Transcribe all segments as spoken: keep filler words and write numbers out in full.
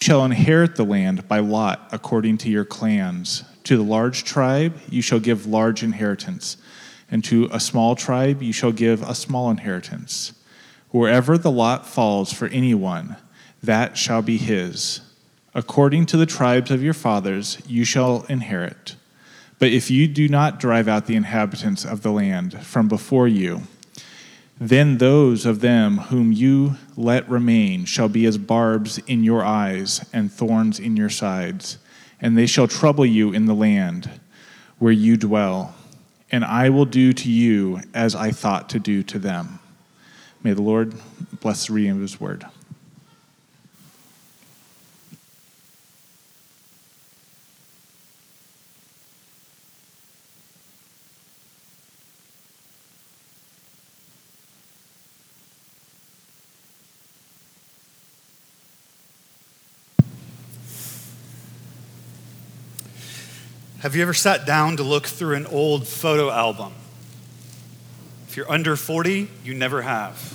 shall inherit the land by lot according to your clans. To the large tribe you shall give large inheritance, and to a small tribe you shall give a small inheritance. Wherever the lot falls for anyone, that shall be his. According to the tribes of your fathers you shall inherit. But if you do not drive out the inhabitants of the land from before you, then those of them whom you let remain shall be as barbs in your eyes and thorns in your sides, and they shall trouble you in the land where you dwell, and I will do to you as I thought to do to them. May the Lord bless the reading of his word. Have you ever sat down to look through an old photo album? If you're under forty, you never have.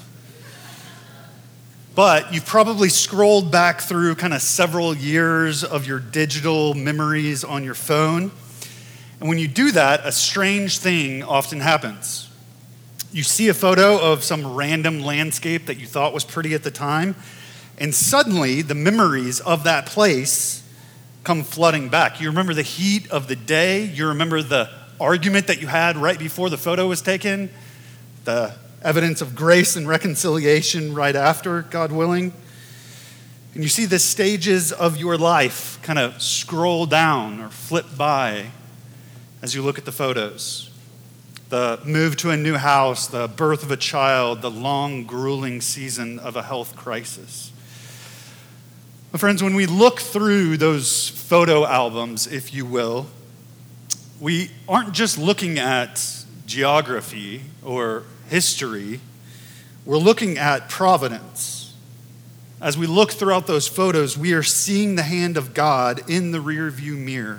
But you've probably scrolled back through kind of several years of your digital memories on your phone. And when you do that, a strange thing often happens. You see a photo of some random landscape that you thought was pretty at the time, and suddenly the memories of that place come flooding back. You remember the heat of the day. You remember the argument that you had right before the photo was taken, the evidence of grace and reconciliation right after, God willing. And you see the stages of your life kind of scroll down or flip by as you look at the photos. The move to a new house, the birth of a child, the long, grueling season of a health crisis. But friends, when we look through those photo albums, if you will, we aren't just looking at geography or history, we're looking at providence. As we look throughout those photos, we are seeing the hand of God in the rearview mirror.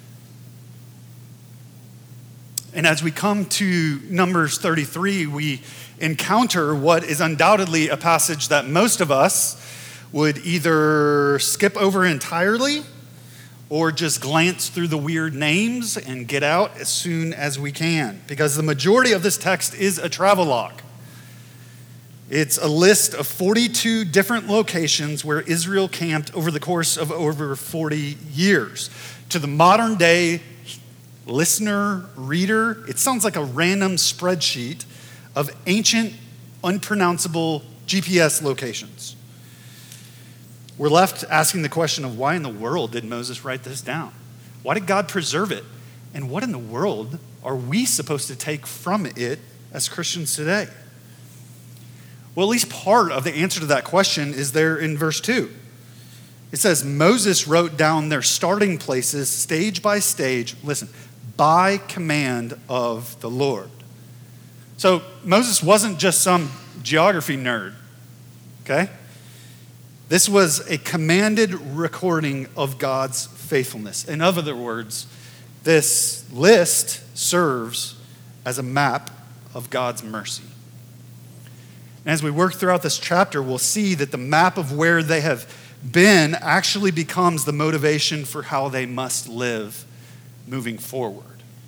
And as we come to Numbers thirty-three, we encounter what is undoubtedly a passage that most of us would either skip over entirely or just glance through the weird names and get out as soon as we can, because the majority of this text is a travelogue. It's a list of forty-two different locations where Israel camped over the course of over forty years. To the modern day listener, reader, it sounds like a random spreadsheet of ancient, unpronounceable G P S locations. We're left asking the question of why in the world did Moses write this down? Why did God preserve it? And what in the world are we supposed to take from it as Christians today? Well, at least part of the answer to that question is there in verse two. It says, Moses wrote down their starting places stage by stage, listen, by command of the Lord. So Moses wasn't just some geography nerd, okay? This was a commanded recording of God's faithfulness. In other words, this list serves as a map of God's mercy. And as we work throughout this chapter, we'll see that the map of where they have been actually becomes the motivation for how they must live moving forward.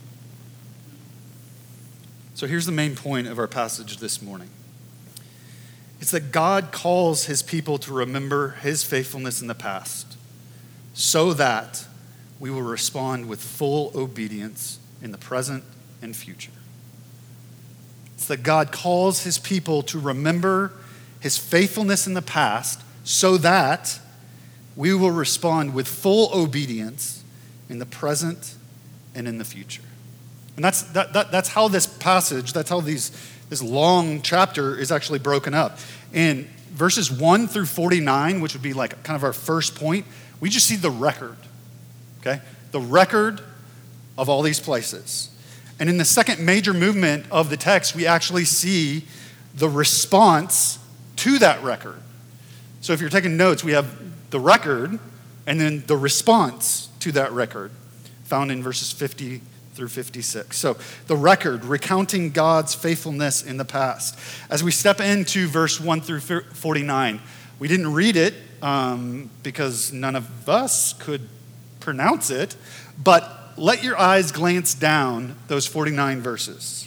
So here's the main point of our passage this morning. It's that God calls his people to remember his faithfulness in the past so that we will respond with full obedience in the present and future. It's that God calls his people to remember his faithfulness in the past so that we will respond with full obedience in the present and in the future. And that's that, that that's how this passage, that's how these this long chapter is actually broken up. In verses one through forty-nine, which would be like kind of our first point, we just see the record, okay? The record of all these places. And in the second major movement of the text, we actually see the response to that record. So if you're taking notes, we have the record and then the response to that record found in verses fifty through fifty-six. So the record, recounting God's faithfulness in the past. As we step into verse one through forty-nine, we didn't read it um, because none of us could pronounce it, but let your eyes glance down those forty-nine verses.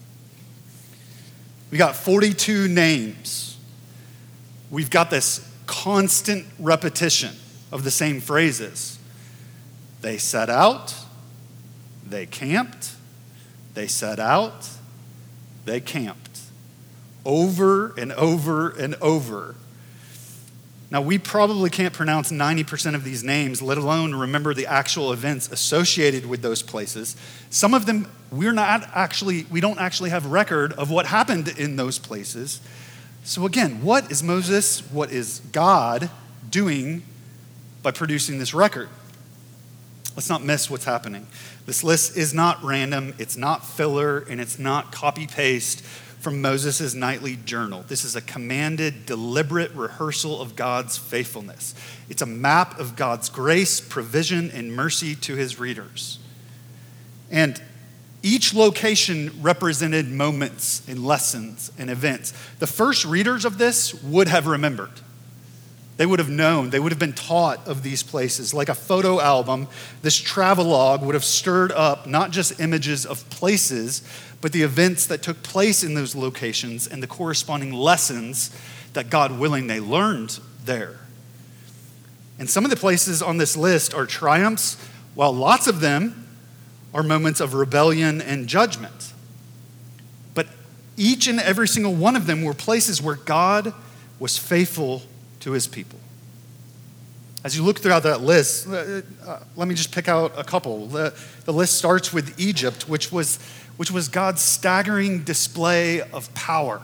We got forty-two names. We've got this constant repetition of the same phrases. They set out, they camped, they set out, they camped. Over and over and over. Now, we probably can't pronounce ninety percent of these names, let alone remember the actual events associated with those places. Some of them, we're not actually, we don't actually have record of what happened in those places. So again, what is Moses, what is God doing by producing this record? Let's not miss what's happening. This list is not random, it's not filler, and it's not copy-paste from Moses' nightly journal. This is a commanded, deliberate rehearsal of God's faithfulness. It's a map of God's grace, provision, and mercy to his readers. And each location represented moments and lessons and events. The first readers of this would have remembered. They would have known, they would have been taught of these places. Like a photo album, this travelogue would have stirred up not just images of places, but the events that took place in those locations and the corresponding lessons that, God willing, they learned there. And some of the places on this list are triumphs, while lots of them are moments of rebellion and judgment. But each and every single one of them were places where God was faithful to his people. As you look throughout that list, uh, let me just pick out a couple. The, the list starts with Egypt, which was, which was God's staggering display of power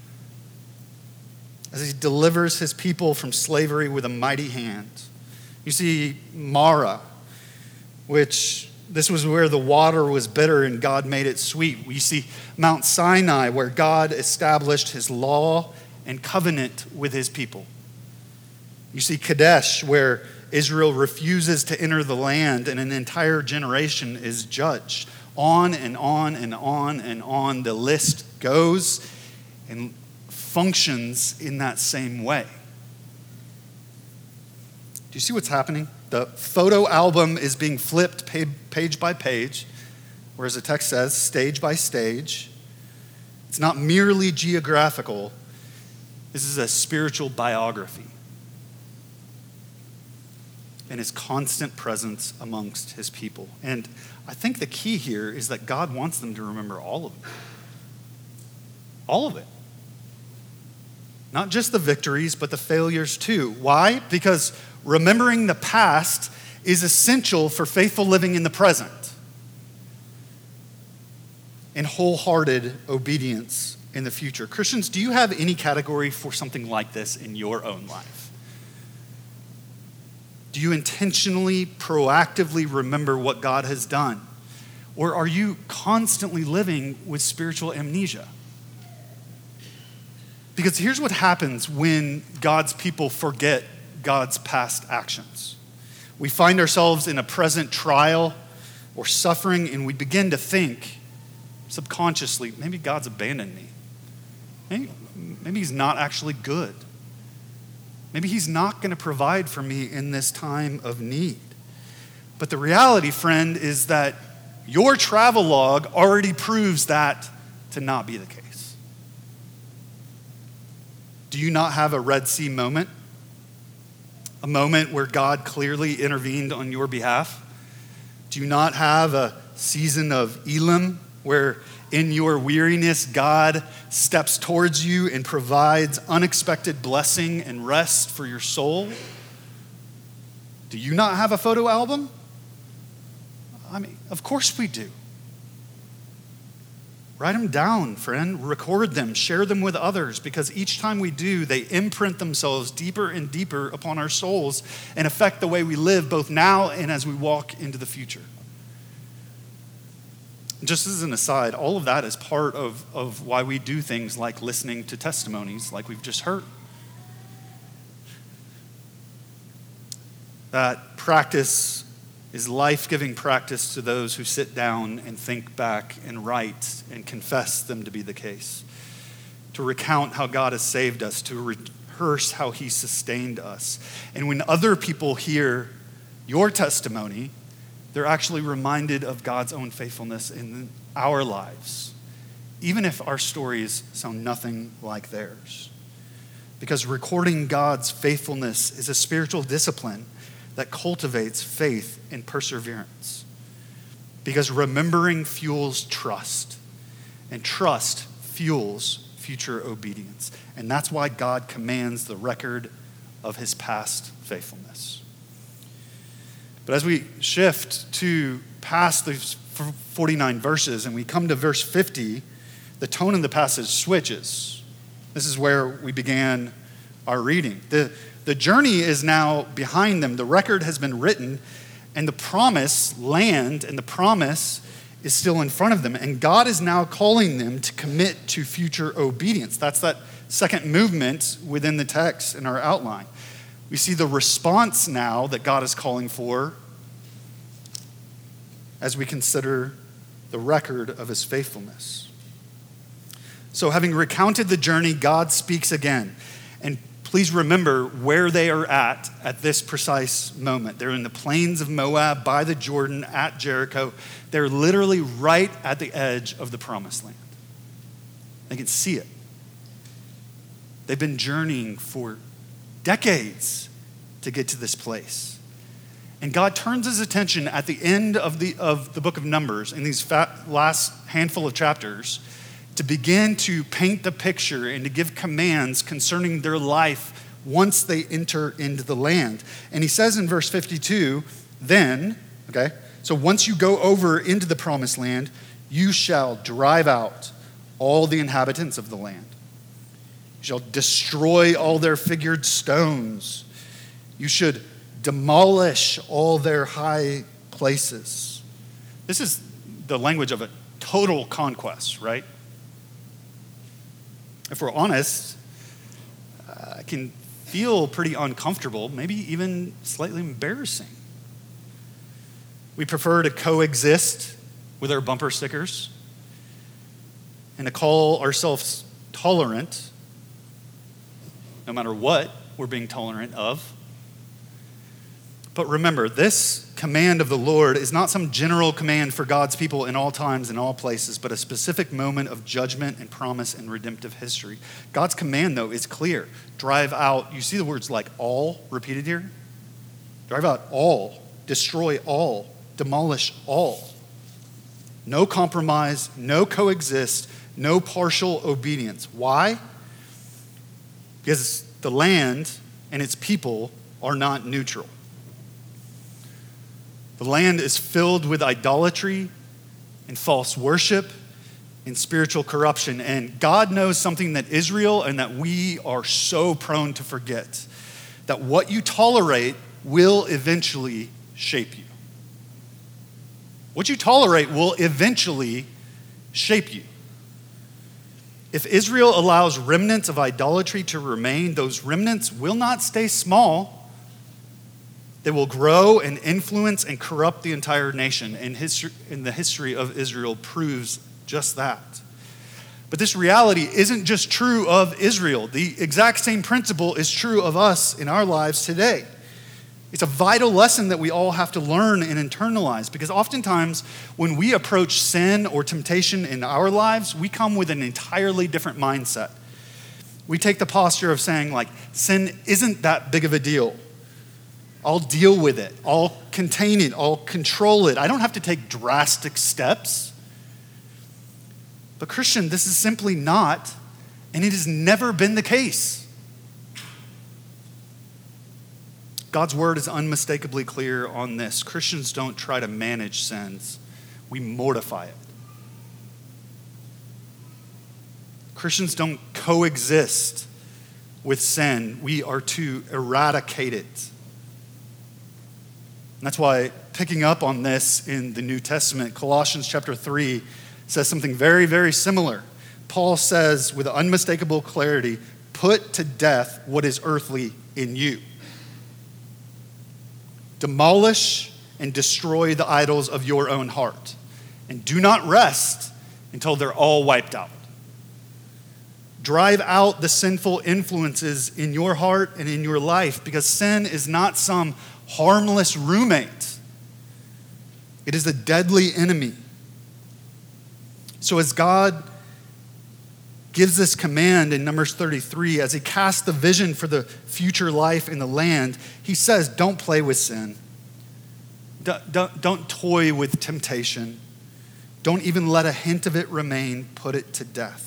as he delivers his people from slavery with a mighty hand. You see Mara, which this was where the water was bitter and God made it sweet. You see Mount Sinai, where God established his law and covenant with his people. You see Kadesh, where Israel refuses to enter the land and an entire generation is judged. On and on and on and on the list goes and functions in that same way. Do you see what's happening? The photo album is being flipped page by page, or as the text says, stage by stage. It's not merely geographical. This is a spiritual biography. And his constant presence amongst his people. And I think the key here is that God wants them to remember all of it. All of it. Not just the victories, but the failures too. Why? Because remembering the past is essential for faithful living in the present and wholehearted obedience in the future. Christians, do you have any category for something like this in your own life? Do you intentionally, proactively remember what God has done? Or are you constantly living with spiritual amnesia? Because here's what happens when God's people forget God's past actions. We find ourselves in a present trial or suffering, and we begin to think subconsciously, maybe God's abandoned me. Maybe, maybe he's not actually good. Maybe he's not going to provide for me in this time of need. But the reality, friend, is that your travel log already proves that to not be the case. Do you not have a Red Sea moment? A moment where God clearly intervened on your behalf? Do you not have a season of Elim where in your weariness, God steps towards you and provides unexpected blessing and rest for your soul? Do you not have a photo album? I mean, of course we do. Write them down, friend. Record them. Share them with others, because each time we do, they imprint themselves deeper and deeper upon our souls and affect the way we live both now and as we walk into the future. Just as an aside, all of that is part of, of why we do things like listening to testimonies like we've just heard. That practice is life-giving practice to those who sit down and think back and write and confess them to be the case. To recount how God has saved us, to rehearse how he sustained us. And when other people hear your testimony, they're actually reminded of God's own faithfulness in our lives, even if our stories sound nothing like theirs. Because recording God's faithfulness is a spiritual discipline that cultivates faith and perseverance. Because remembering fuels trust, and trust fuels future obedience. And that's why God commands the record of his past faithfulness. But as we shift to past these forty-nine verses and we come to verse fifty, the tone of the passage switches. This is where we began our reading. The, the journey is now behind them. The record has been written, and the promise land and the promise is still in front of them. And God is now calling them to commit to future obedience. That's that second movement within the text in our outline. We see the response now that God is calling for as we consider the record of his faithfulness. So having recounted the journey, God speaks again. And please remember where they are at at this precise moment. They're in the plains of Moab by the Jordan at Jericho. They're literally right at the edge of the promised land. They can see it. They've been journeying for decades to get to this place. And God turns his attention at the end of the, of the book of Numbers, in these fat, last handful of chapters, to begin to paint the picture and to give commands concerning their life once they enter into the land. And he says in verse fifty-two, then, okay, so once you go over into the promised land, you shall drive out all the inhabitants of the land. You shall destroy all their figured stones. You should demolish all their high places. This is the language of a total conquest, right? If we're honest, uh, it can feel pretty uncomfortable, maybe even slightly embarrassing. We prefer to coexist with our bumper stickers and to call ourselves tolerant, no matter what we're being tolerant of. But remember, this command of the Lord is not some general command for God's people in all times and all places, but a specific moment of judgment and promise in redemptive history. God's command, though, is clear. Drive out, you see the words like all repeated here? Drive out all, destroy all, demolish all. No compromise, no coexist, no partial obedience. Why? Because the land and its people are not neutral. The land is filled with idolatry and false worship and spiritual corruption. And God knows something that Israel and that we are so prone to forget, that what you tolerate will eventually shape you. What you tolerate will eventually shape you. If Israel allows remnants of idolatry to remain, those remnants will not stay small. They will grow and influence and corrupt the entire nation. And history, in the history of Israel proves just that. But this reality isn't just true of Israel. The exact same principle is true of us in our lives today. It's a vital lesson that we all have to learn and internalize, because oftentimes when we approach sin or temptation in our lives, we come with an entirely different mindset. We take the posture of saying, like, sin isn't that big of a deal. I'll deal with it. I'll contain it. I'll control it. I don't have to take drastic steps. But Christian, this is simply not, and it has never been the case. God's word is unmistakably clear on this. Christians don't try to manage sins. We mortify it. Christians don't coexist with sin. We are to eradicate it. And that's why, picking up on this in the New Testament, Colossians chapter three says something very, very similar. Paul says with unmistakable clarity, put to death what is earthly in you. Demolish and destroy the idols of your own heart. And do not rest until they're all wiped out. Drive out the sinful influences in your heart and in your life, because sin is not some harmless roommate. It is a deadly enemy. So as God gives this command in Numbers thirty-three, as he casts the vision for the future life in the land, he says, don't play with sin. Don't, don't, don't toy with temptation. Don't even let a hint of it remain. Put it to death.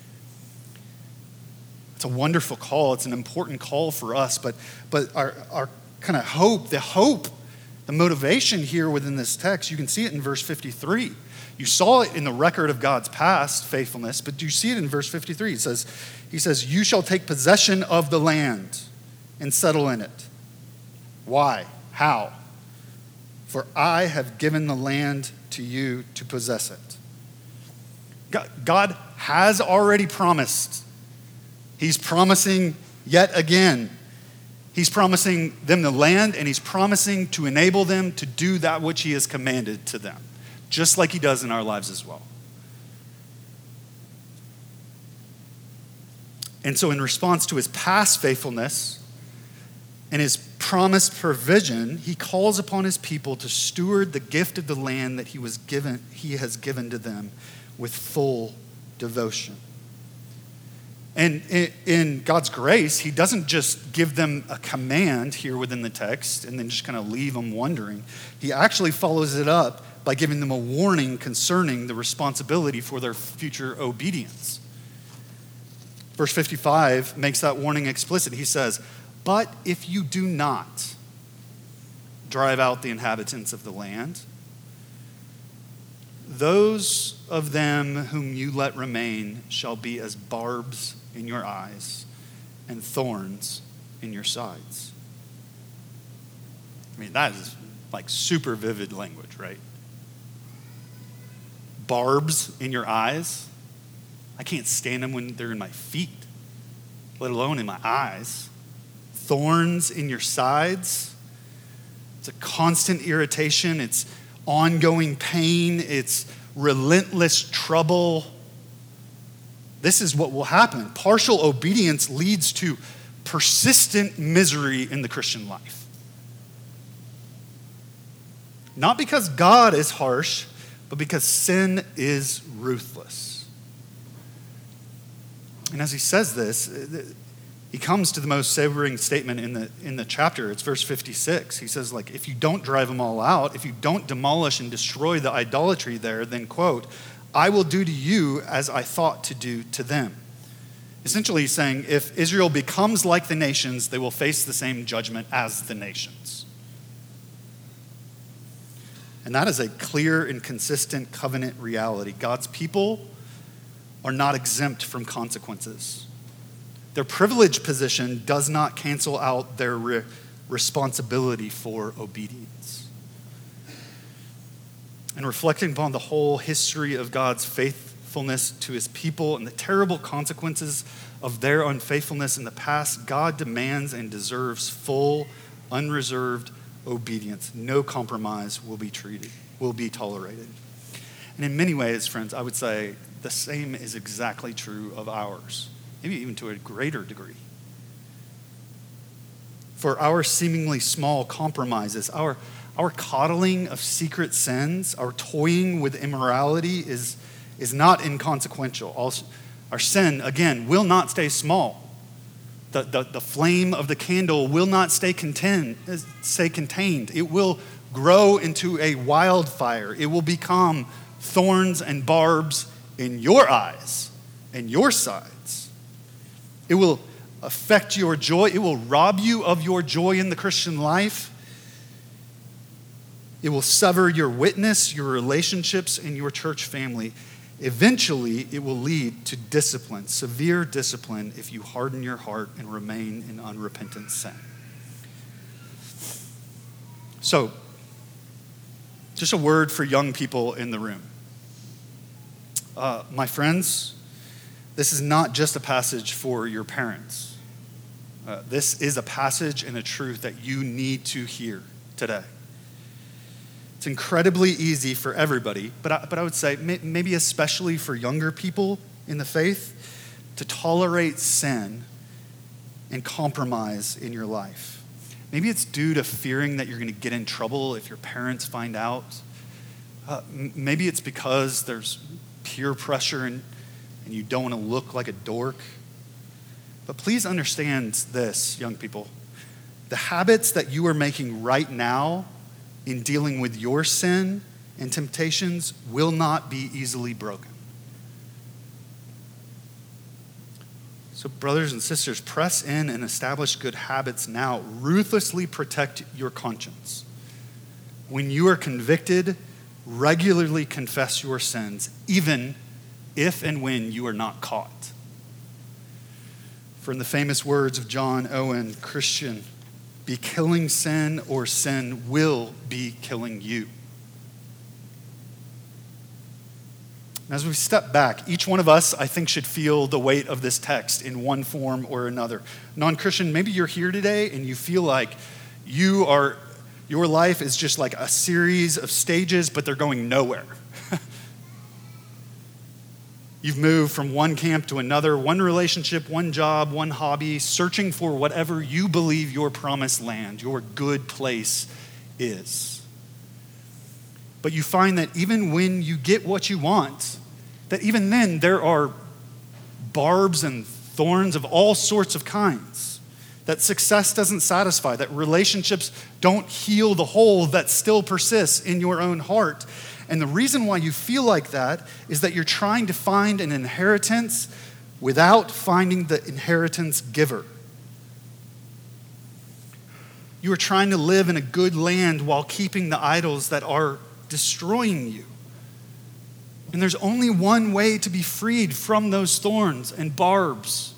It's a wonderful call. It's an important call for us, but, but our, our kind of hope, the hope, the motivation here within this text, you can see it in verse fifty-three. You saw it in the record of God's past faithfulness, but you see it in verse fifty-three. It says, he says, you shall take possession of the land and settle in it. Why? How? For I have given the land to you to possess it. God, God has already promised. He's promising yet again. He's promising them the land, and he's promising to enable them to do that which he has commanded to them, just like he does in our lives as well. And so in response to his past faithfulness and his promised provision, he calls upon his people to steward the gift of the land that he was given, he has given to them with full devotion. And in God's grace, he doesn't just give them a command here within the text and then just kind of leave them wondering. He actually follows it up by giving them a warning concerning the responsibility for their future obedience. Verse fifty-five makes that warning explicit. He says, but if you do not drive out the inhabitants of the land, those of them whom you let remain shall be as barbs in your eyes and thorns in your sides. I mean, that is like super vivid language, right? Barbs in your eyes. I can't stand them when they're in my feet, let alone in my eyes. Thorns in your sides. It's a constant irritation. It's ongoing pain. It's relentless trouble. This is what will happen. Partial obedience leads to persistent misery in the Christian life. Not because God is harsh, but because sin is ruthless. And as he says this, he comes to the most sobering statement in the in the chapter. It's verse fifty-six. He says, like, if you don't drive them all out, if you don't demolish and destroy the idolatry there, then, quote, I will do to you as I thought to do to them. Essentially he's saying, if Israel becomes like the nations, they will face the same judgment as the nations. And that is a clear and consistent covenant reality. God's people are not exempt from consequences. Their privileged position does not cancel out their re- responsibility for obedience. And reflecting upon the whole history of God's faithfulness to his people and the terrible consequences of their unfaithfulness in the past, God demands and deserves full, unreserved obedience. No compromise will be treated, will be tolerated. And in many ways, friends, I would say the same is exactly true of ours, maybe even to a greater degree. For our seemingly small compromises, our, our coddling of secret sins, our toying with immorality is, is not inconsequential. Also, our sin, again, will not stay small. The, the, the flame of the candle will not stay contained, stay contained. It will grow into a wildfire. It will become thorns and barbs in your eyes and your sides. It will affect your joy. It will rob you of your joy in the Christian life. It will sever your witness, your relationships, and your church family. Eventually, it will lead to discipline, severe discipline, if you harden your heart and remain in unrepentant sin. So, just a word for young people in the room. Uh, my friends, this is not just a passage for your parents. Uh, this is a passage and a truth that you need to hear today. It's incredibly easy for everybody, but I, but I would say may, maybe especially for younger people in the faith, to tolerate sin and compromise in your life. Maybe it's due to fearing that you're going to get in trouble if your parents find out. Uh, m- maybe it's because there's peer pressure and, and you don't want to look like a dork. But please understand this, young people. The habits that you are making right now in dealing with your sin and temptations will not be easily broken. So brothers and sisters, press in and establish good habits now. Ruthlessly protect your conscience. When you are convicted, regularly confess your sins, even if and when you are not caught. For in the famous words of John Owen, Christian, be killing sin or sin will be killing you. As we step back, each one of us, I think, should feel the weight of this text in one form or another. Non-Christian, maybe you're here today and you feel like you are, your life is just like a series of stages, but they're going nowhere. You've moved from one camp to another, one relationship, one job, one hobby, searching for whatever you believe your promised land, your good place is. But you find that even when you get what you want, that even then there are barbs and thorns of all sorts of kinds, that success doesn't satisfy, that relationships don't heal the hole that still persists in your own heart. And the reason why you feel like that is that you're trying to find an inheritance without finding the inheritance giver. You are trying to live in a good land while keeping the idols that are destroying you. And there's only one way to be freed from those thorns and barbs.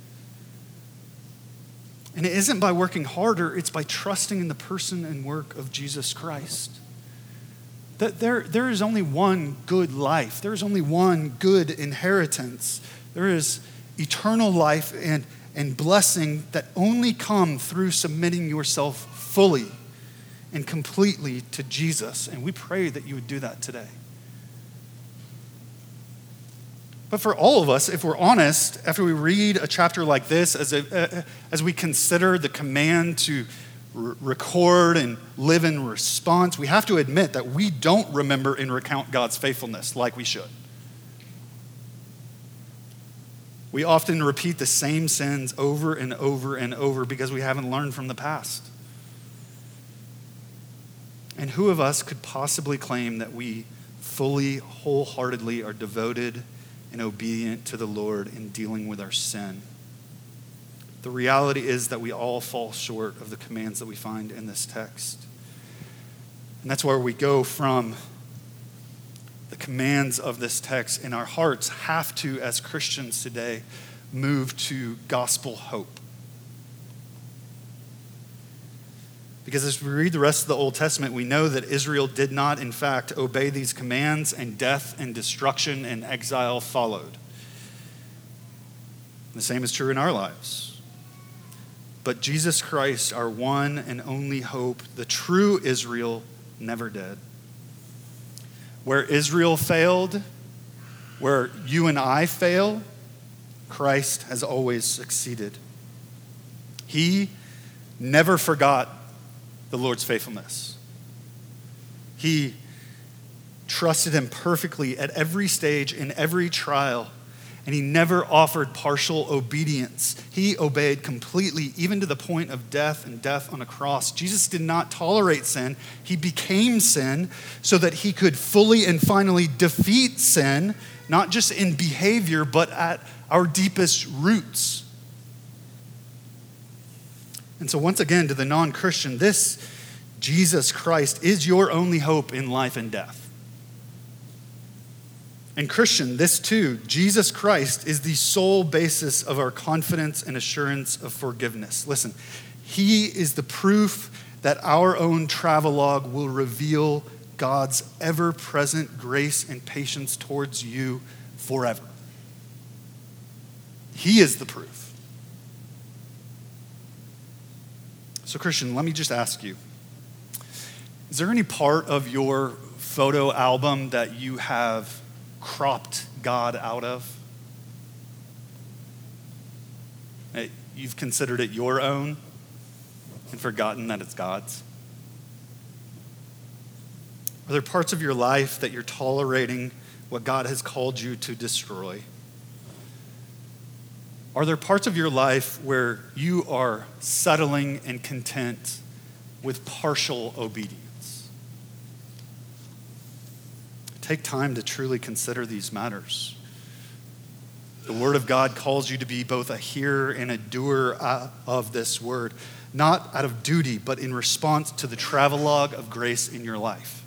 And it isn't by working harder, it's by trusting in the person and work of Jesus Christ. That there, there is only one good life. There is only one good inheritance. There is eternal life and, and blessing that only come through submitting yourself fully and completely to Jesus. And we pray that you would do that today. But for all of us, if we're honest, after we read a chapter like this, as, a, as we consider the command to r- record and live in response, we have to admit that we don't remember and recount God's faithfulness like we should. We often repeat the same sins over and over and over because we haven't learned from the past. And who of us could possibly claim that we fully, wholeheartedly are devoted and obedient to the Lord in dealing with our sin? The reality is that we all fall short of the commands that we find in this text. And that's where we go from the commands of this text, and our hearts have to, as Christians today, move to gospel hope. Because as we read the rest of the Old Testament, we know that Israel did not, in fact, obey these commands, and death and destruction and exile followed. The same is true in our lives. But Jesus Christ, our one and only hope, the true Israel, never did. Where Israel failed, where you and I fail, Christ has always succeeded. He never forgot the Lord's faithfulness. He trusted him perfectly at every stage, in every trial, and he never offered partial obedience. He obeyed completely, even to the point of death and death on a cross. Jesus did not tolerate sin. He became sin so that he could fully and finally defeat sin, not just in behavior, but at our deepest roots. And so once again, to the non-Christian, this Jesus Christ is your only hope in life and death. And Christian, this too, Jesus Christ is the sole basis of our confidence and assurance of forgiveness. Listen, he is the proof that our own travelogue will reveal God's ever-present grace and patience towards you forever. He is the proof. So Christian, let me just ask you, is there any part of your photo album that you have cropped God out of? you've considered it your own and forgotten that it's God's? Are there parts of your life that you're tolerating what God has called you to destroy? Are there parts of your life where you are settling and content with partial obedience? Take time to truly consider these matters. The Word of God calls you to be both a hearer and a doer of this Word, not out of duty, but in response to the travelogue of grace in your life.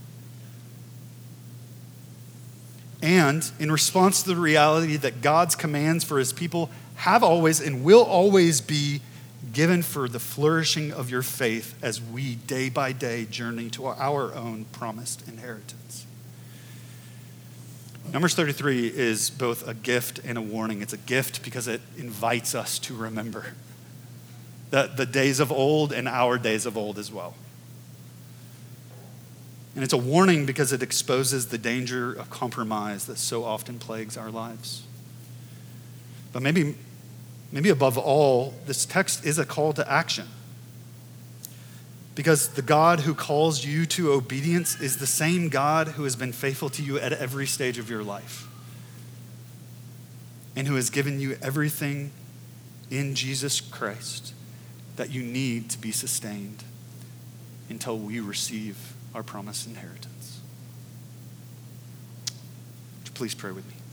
And in response to the reality that God's commands for his people have always and will always be given for the flourishing of your faith as we day by day journey to our own promised inheritance. Numbers thirty-three is both a gift and a warning. It's a gift because it invites us to remember the, the days of old and our days of old as well. And it's a warning because it exposes the danger of compromise that so often plagues our lives. But maybe, maybe above all, this text is a call to action. Because the God who calls you to obedience is the same God who has been faithful to you at every stage of your life. And who has given you everything in Jesus Christ that you need to be sustained until we receive our promised inheritance. Would you please pray with me?